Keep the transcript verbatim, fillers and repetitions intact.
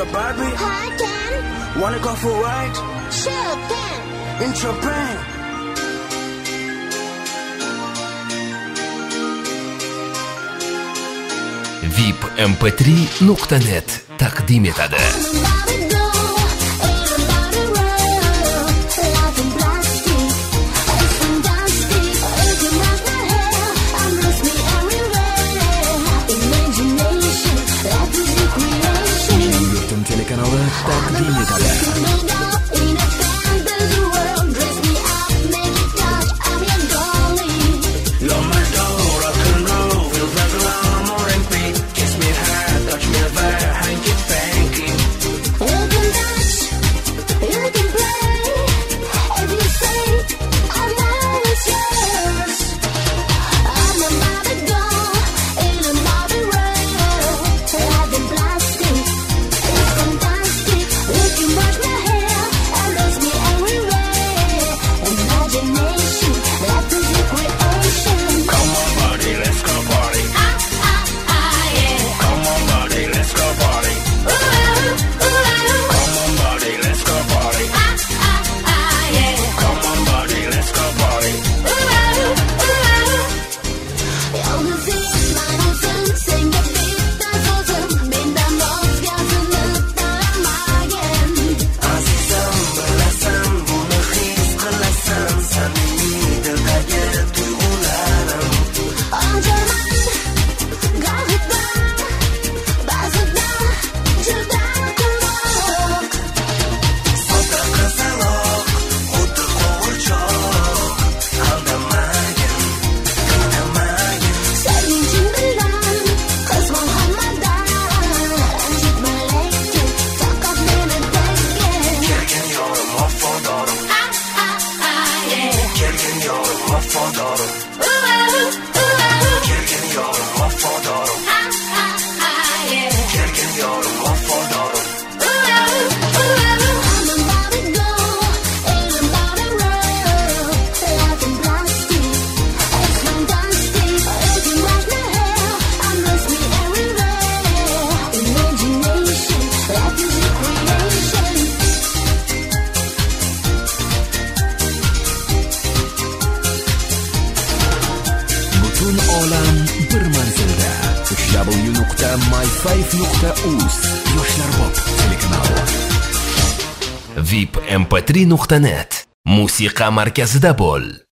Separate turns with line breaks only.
Hey Barbie,
Hi, Ken.
wanna go for a ride?
Sure, Ken.
In Japan.
vip m p три nuqta net taqdim etadi.
Yurtim telekanali taqdim etadi.
You're my door, rock and roll, feels like glamour and pink. Kiss me hard, touch me there, hanky panky. Come on, buddy, let's go party. Come on, buddy, let's go party. Come on, buddy, let's go party. Come on, buddy, let's go party. Azizim, bilasan, buni his qilasan, samimiy dildagi tuyg'ularim. Sodda qizaloq, xuddi qo'g'irchoq. Aldamagin, qiynamagin. Kelgin yorim, vafodorim. Kelgin yorim, vafodorim. Kelgin yorim, vafodorim. Kelgin yorim, vafodorim.
Butun olam bir manzilda. w nuqta my five nuqta uz Yoshlar bob telekanali.
vip m p три nuqta net musiqa markazida bo'l.